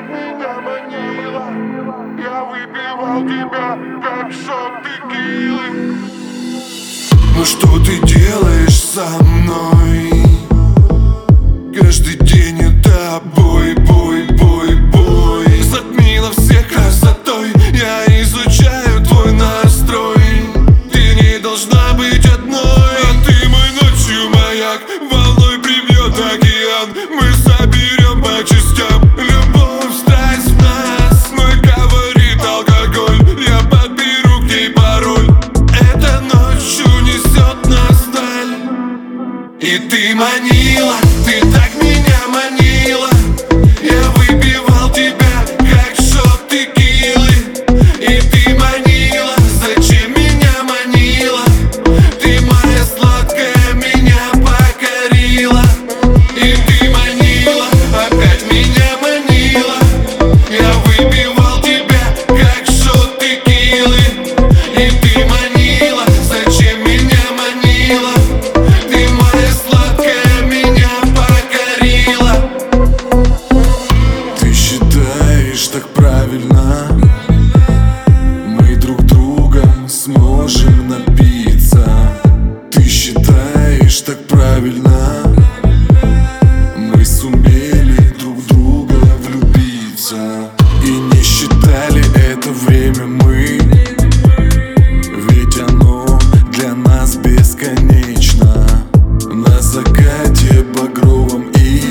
так меня манила. Я выпивал тебя, как шот текилы. Ну что ты делаешь со мной? Каждый день это бой, бой, бой, бой. Затмила всех красотой, я изучаю твой настрой. Ты не должна быть одной, а ты мой ночью маяк. Волной прибьет океан, мы соберем по частям. Любовь, страсть в нас, мой говорит алкоголь. Я подберу к ней пароль, эта ночь унесет нас вдаль. И ты манила, ты так меня манила. Я выпивал тебя, как шот текилы. И ты манила, зачем меня манила? Ты моя сладкая, меня покорила. И ты манила, опять меня манила. Я выпивал тебя, как шот текилы. И ты манила, зачем меня манила? Ты моя сладкая, меня покорила. Ты считаешь так правильно? Мы друг другом сможем напиться. Ты считаешь так правильно? Мы сумели друг в друга влюбиться. И не считали это время мы, ведь оно для нас бесконечно. На закате багровом и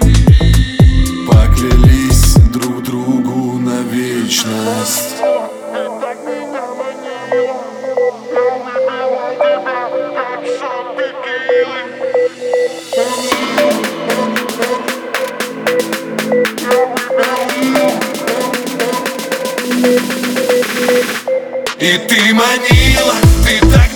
поклялись друг другу на вечность. Ты так меня манила. Я выпивал тебя, как шот текилы. И ты манила, ты так